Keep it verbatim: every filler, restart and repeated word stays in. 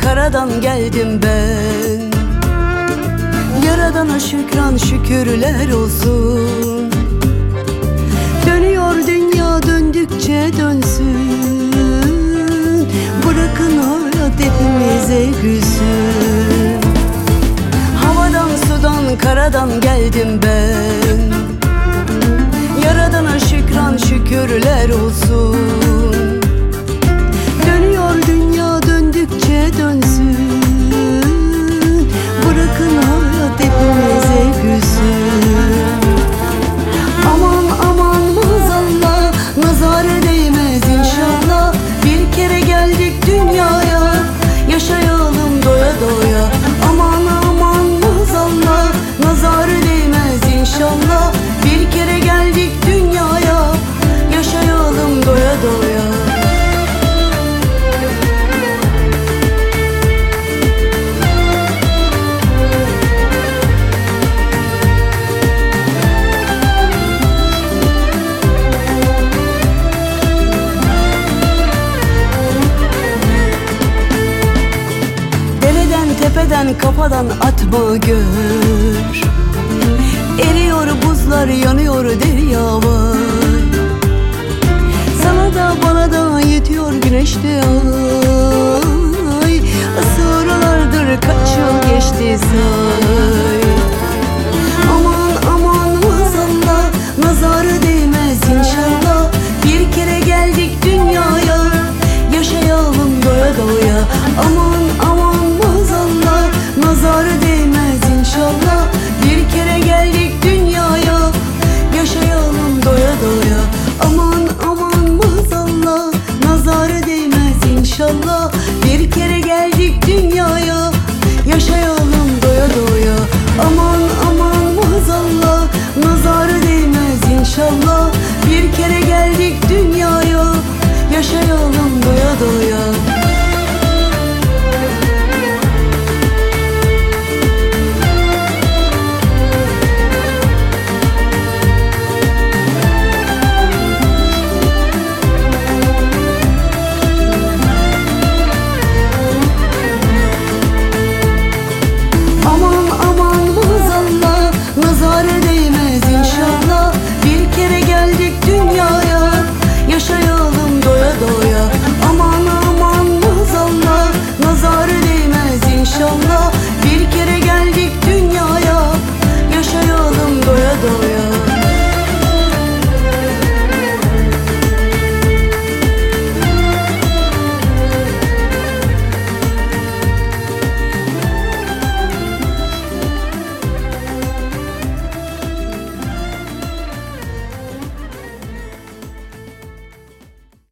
karadan geldim ben. Yaradana şükran şükürler olsun. Dönüyor dünya, döndükçe dönsün. Bırakın hayat hepimize gülsün. Havadan sudan karadan geldim ben. Yaradana şükran şükürler olsun. Dönüyor dünya, döndükçe dönsün. Bırakın hayat hepimize gülsün. Aman aman maazallah, nazara değmez inşallah. Bir kere geldik dünyaya, yaşayalım doya doya. Aman aman maazallah, nazara değmez inşallah. Bir kere geldik dünyaya, yaşayalım doya doya. Tepeden kafadan atma gör. Eriyor buzlar, yanıyor derya var. Sana da bana da yetiyor güneşte ay. Asırlardır kaç yıl geçti say. Aman aman maazallah, nazarı değmez inşallah. Bir kere geldik dünyaya, yaşayalım doya doya. Aman aman maazallah, nazarı değmez inşallah. Bir kere geldik dünyaya, yaşayalım doya doya. Aman aman maazallah, nazarı değmez inşallah. Bir kere geldik dünyaya, yaşayalım doya doya. Aman aman maazallah, nazarı değmez inşallah. Bir kere geldik dünyaya, yaşayalım doya doya.